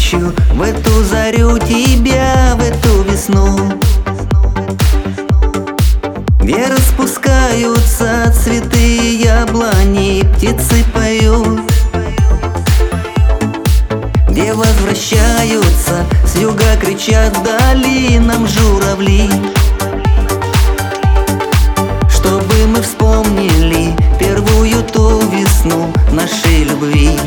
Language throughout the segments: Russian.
ищу в эту зарю тебя, в эту весну, где распускаются цветы яблони, птицы поют, где возвращаются с юга, кричат долинам журавли, чтобы мы вспомнили первую ту весну нашей любви.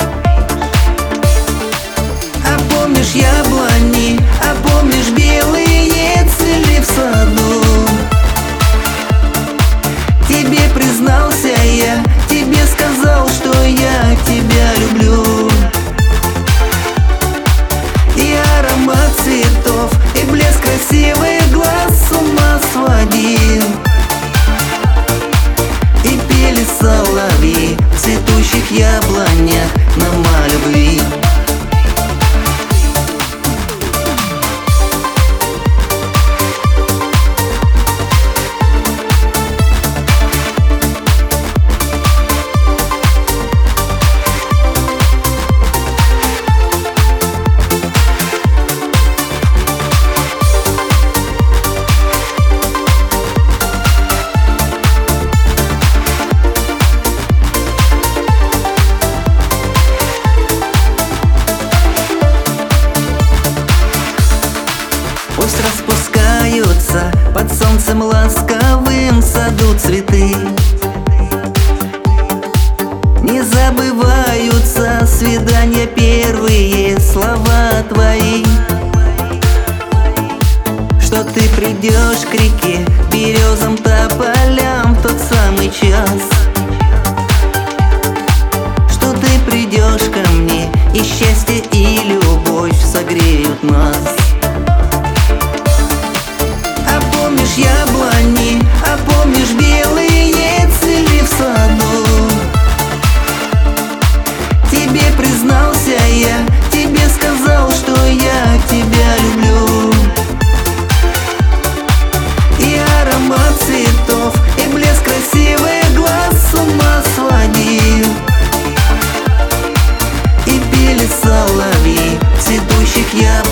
А помнишь яблони, а помнишь белые цели в саду? Тебе признался я, тебе сказал, что я тебя люблю. И аромат цветов, и блеск красивых глаз с ума сводил. И пели соловьи в цветущих яблонях нам о любви. Пусть распускаются под солнцем ласковым в саду цветы, не забываются свидания первые, слова твои, что ты придешь к реке, березам, тополям в тот самый час, что ты придешь ко мне, и счастье и любовь согреют нас. Помнишь яблони, а помнишь белые цели в саду? Тебе признался я, тебе сказал, что я тебя люблю. И аромат цветов, и блеск красивых глаз с ума сводил. И пели соловьи в цветущих яблонях